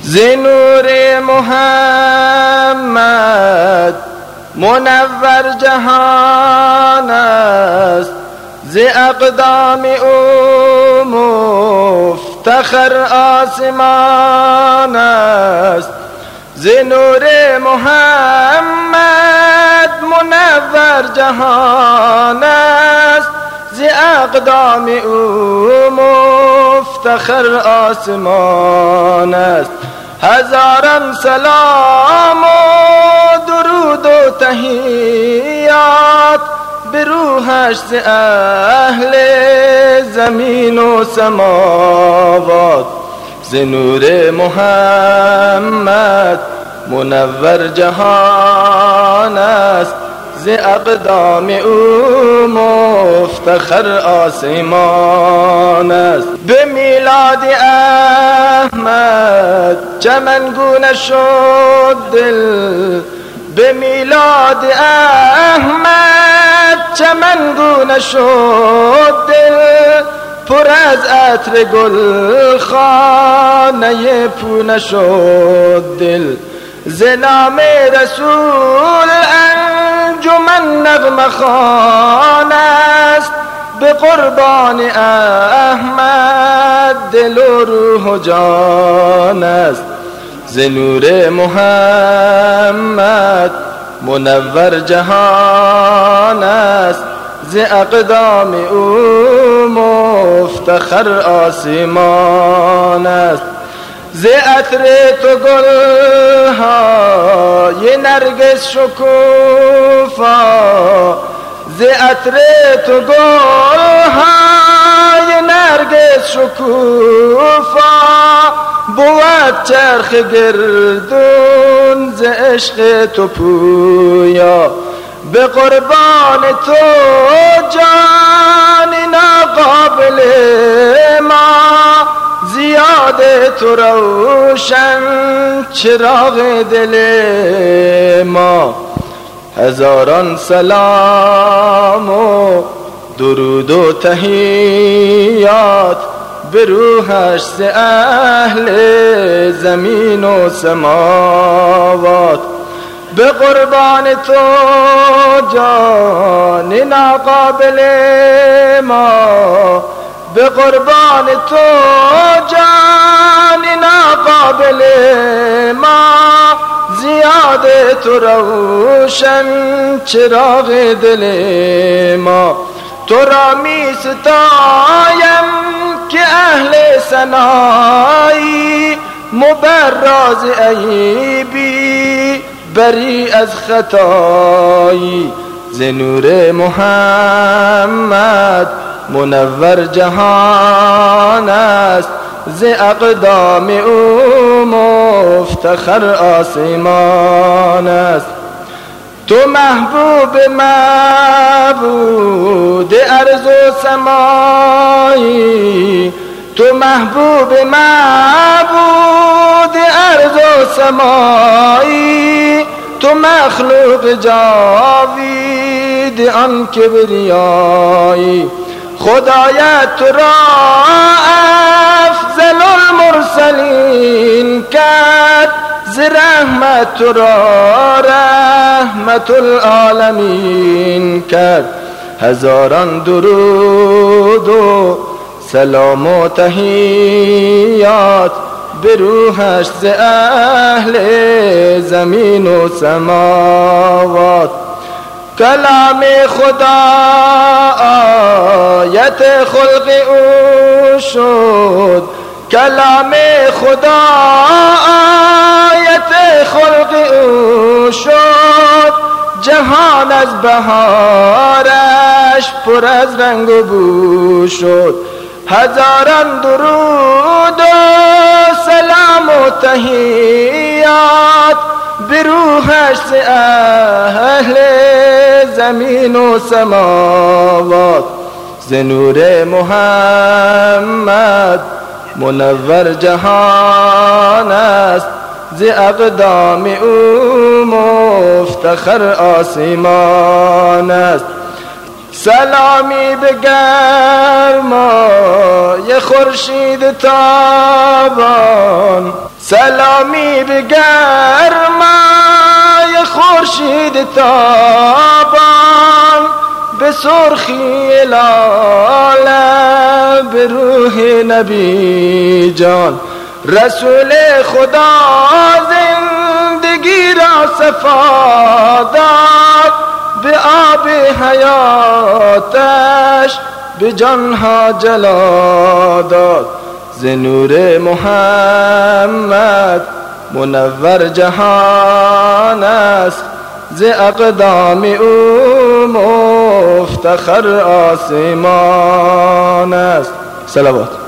ز نور محمد منور جهان است، ز اقدام او مفتخر آسمان است. ز نور محمد منور جهان است، ز اقدام او مفتخر آسمان است. هزاران سلام و درود و تحیات به روحش ز اهل زمین و سماوات. ز نور محمد منور جهان است، ز اقدام او مفتخر آسمان است. به میلاد احمد چمنگونه شد دل، به میلاد احمد چمنگونه شد دل، پر از عطر گل خانه پونه شد دل. ز نام رسول انجمن نغمه خوان است، به قربان احمد دل و روح و جان است. ز نور محمد منور جهان است، ز اقدام او مفتخر آسمان است. ز عطر تو گل‌های نرگس شکوفا، ز عطر تو گل‌های نرگس شکوفا، بود چرخ گردون ز عشق تو پویا. به قربان تو جان ناقابل ما، زیاد تو روشن چراغ دل ما. هزاران سلام و درود و تحیات به روحش ز اهل زمین و سماوات. به قربان تو جان ناقابل ما، به قربان تو جان ناقابل ما، زیاد تو روشن چراغ دل ما. تو را می ستایم که اهل ثنایی، مبراز عیبی بری از خطایی. ز نور محمد منور جهان است، ز اقدام او مفتخر آسمان است. تو محبوب معبود ارض و سمایی، تو محبوب معبود ارض و سمایی، تو مخلوق جاوید آن کبریایی. خدایت تو را افضل المرسلین کرد، ز رحمت تو را رحمت العالمین کرد. هزاران درود و سلام و تحیات به روحش ز اهل زمین و سماوات. کلام خدا آیت خلق او شد، کلام خدا آیت خلق او شد، جهان از بهارش پر از رنگ و بو شد. هزاران درود و سلام و تحیات به روحش ز اهل زمین و سماوات. ز نور محمد منور جهان است، ز اقدام او مفتخر آسمان است. سلامی به گرمای خورشید تابان، سلامی به گرمای خورشید تابان، به سرخی لاله به روح نبی جان. رسول خدا زندگی را صفا داد، به آب حیاتش به جانها جلا داد. ز نور محمد منور جهان است، ز اقدام او مفتخر آسمان است. صلوات.